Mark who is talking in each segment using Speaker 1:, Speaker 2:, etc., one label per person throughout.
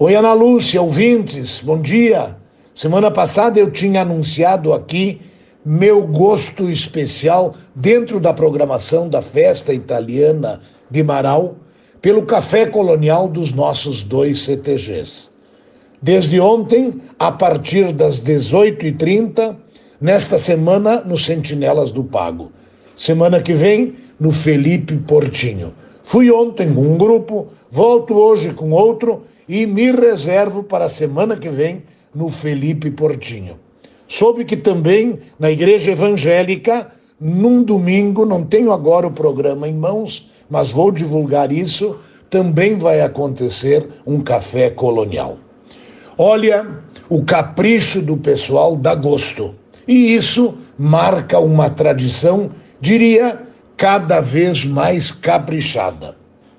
Speaker 1: Oi, Ana Lúcia, ouvintes, bom dia. Semana passada eu tinha anunciado aqui meu gosto especial dentro da programação da Festa Italiana de Marau pelo café colonial dos nossos dois CTGs. Desde ontem, a partir das 18h30, nesta semana no Sentinelas do Pago. Semana que vem, no Felipe Portinho. Fui ontem com um grupo, volto hoje com outro e me reservo para a semana que vem no Felipe Portinho. Soube que também na Igreja Evangélica, num domingo, não tenho agora o programa em mãos, mas vou divulgar isso, também vai acontecer um café colonial. Olha, o capricho do pessoal dá gosto. E isso marca uma tradição, diria, cada vez mais caprichada.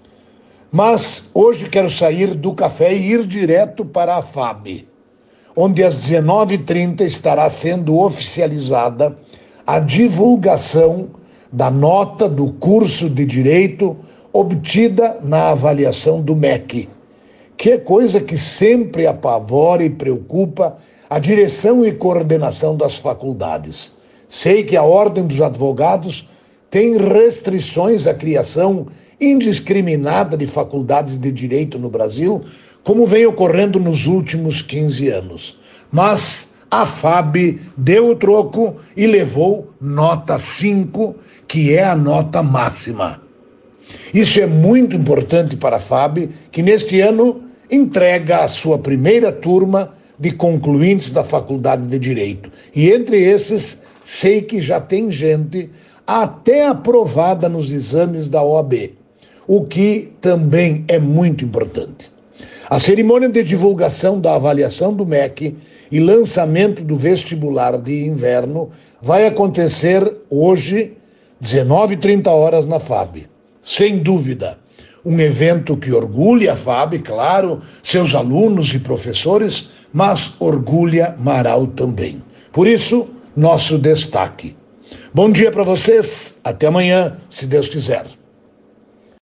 Speaker 1: Mas hoje quero sair do café e ir direto para a FAB, onde às 19h30 estará sendo oficializada a divulgação da nota do curso de Direito obtida na avaliação do MEC, que é coisa que sempre apavora e preocupa a direção e coordenação das faculdades. Sei que a Ordem dos Advogados tem restrições à criação indiscriminada de faculdades de direito no Brasil, como vem ocorrendo nos últimos 15 anos. Mas a FAB deu o troco e levou nota 5, que é a nota máxima. Isso é muito importante para a FAB, que neste ano entrega a sua primeira turma de concluintes da Faculdade de Direito. E entre esses, sei que já tem gente até aprovada nos exames da OAB, o que também é muito importante. A cerimônia de divulgação da avaliação do MEC e lançamento do vestibular de inverno vai acontecer hoje, 19h30 na FAB. Sem dúvida, um evento que orgulha a FAB, claro, seus alunos e professores, mas orgulha Marau também. Por isso, nosso destaque. Bom dia para vocês, até amanhã, se Deus quiser.